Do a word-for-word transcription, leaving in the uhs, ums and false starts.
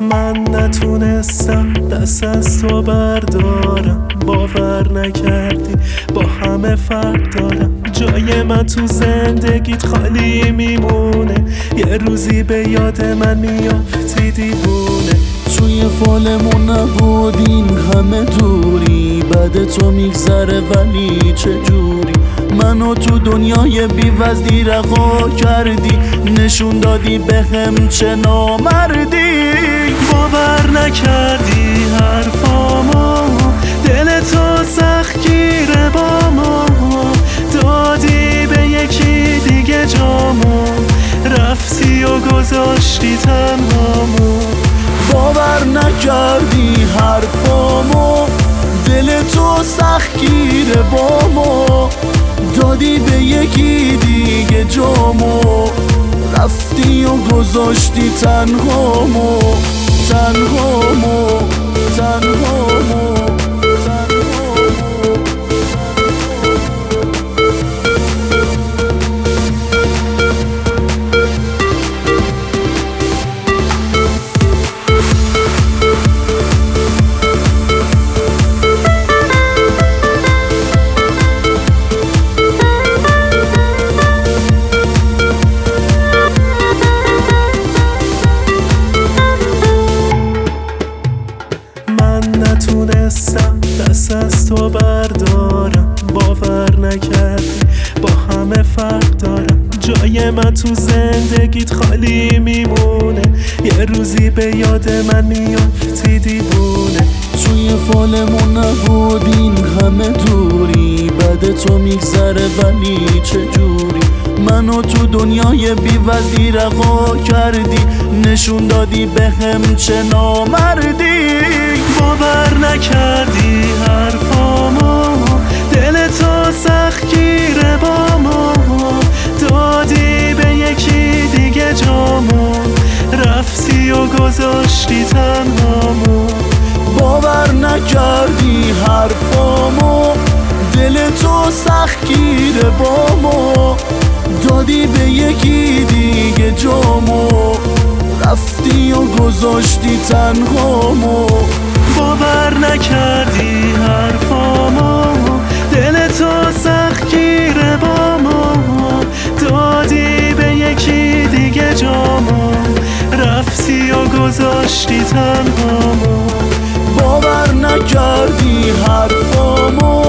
من نتونستم دست از تو بردارم، باور نکردی با همه فرق دارم. جای من تو زندگیت خالی میمونه، یه روزی به یاد من میافتی دیوونه. توی فالمون نبود این همه دوری، بعد تو میگذره ولی چجوری منو تو دنیای بی‌وزنی رها کردی، نشون دادی بهم چه نامردی. باور نکردی حرفامو، دل تو سختگیره با ما، دادی به یکی دیگه جامو، رفتی و گذاشتی تنهامو. باور نکردی حرفامو، دل تو سختگیره با ما، دادی به یکی دیگه جامو، رفتی و گذاشتی تنهامو تنهامو تنهامو نتونستم دست از تو بردارم، باور نکردی با همه فرق دارم. جای من تو زندگیت خالی میمونه، یه روزی به یاد من میافتی دیوونه. توی فالمون نبود این همه دوری، بعد تو میگذره ولی چجوری منو تو دنیای بی‌وزنی رها کردی، نشون دادی بهم چه نامردی. باور نکردی حرفامو، دل تو سختگیره با ما، دادی به یکی دیگه جامو، رفتی و گذاشتی تنهامو. باور نکردی حرفامو، دل تو سختگیره با ما، دادی به یکی دیگه جامو، رفتی و گذاشتی تنهامو. باور نکردی حرفامو، دل تو سختگیره با ما، دادی به یکی دیگه جامو، رفتی و گذاشتی تنهامو. باور نکردی حرفامو،